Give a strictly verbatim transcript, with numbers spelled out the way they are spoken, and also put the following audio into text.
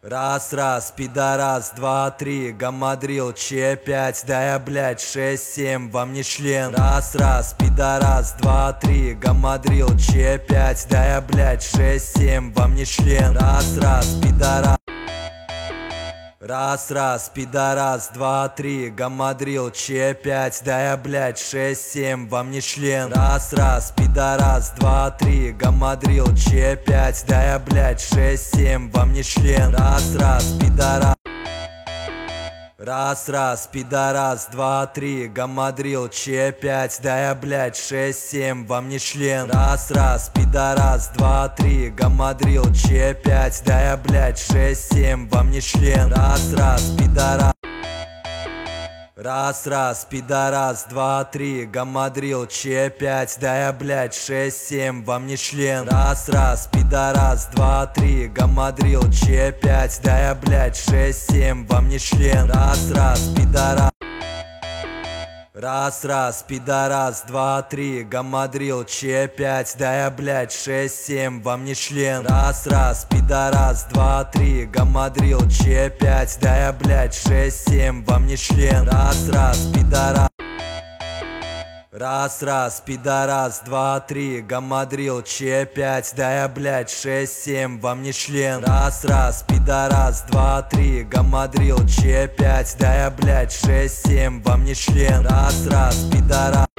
Раз, раз, пидорас, два, три, гамадрил, че, пять, да я, блядь, шесть, семь, вам не член. Раз, раз, пидорас, два, три, гамадрил, че, пять, да я, блядь, шесть, семь, вам не член. Раз, раз, пидорас. Раз, раз, пидорас, два, три, гамадрил, че, пять, да я, блядь, шесть, семь, вам не член. Раз, раз, пидорас, два, три, гамадрил, че, пять, да я, блядь, шесть, семь, вам не член. Раз, раз, пидорас. Раз, раз, пидорас, два, три, гамадрил, че, пять, да я, блядь, шесть, семь, вам не член. Раз, раз, пидорас, два, три, гамадрил, че, пять, да я, блядь, шесть, семь, вам не член. Раз, раз, пидорас. Раз, раз, пидорас, два, три, гамадрил, че, пять, да я, блядь, шесть, семь, вам не член. Раз, раз, пидорас, два, три, гамадрил, че, пять, да я, блядь, шесть, семь, вам не член. Раз, раз, пидорас. Раз, раз, пидорас, два, три, гамадрил, че, пять, да я, блядь, шесть, семь, вам не член. Раз, раз, пидорас, два, три, гамадрил, че, пять, да я, блядь, шесть, семь, вам не член. Раз, раз, пидорас. Раз, раз, пидорас, два, три, гамадрил, че, пять, да я, блядь, шесть, семь, вам не член. Раз, раз, пидорас, два, три, гамадрил, че, пять, да я, блядь, шесть, семь, вам не член. Раз, раз, пидорас.